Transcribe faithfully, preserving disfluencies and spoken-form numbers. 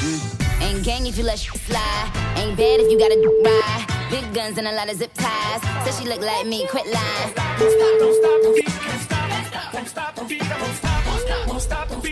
Ain't gang if you let shit slide. Ain't bad if you got a ride. Big guns and a lot of zip ties. Said she look like me, quit lying. Don't stop, don't stop, don't stop, don't stop, don't stop, don't stop, don't stop, don't stop, don't stop.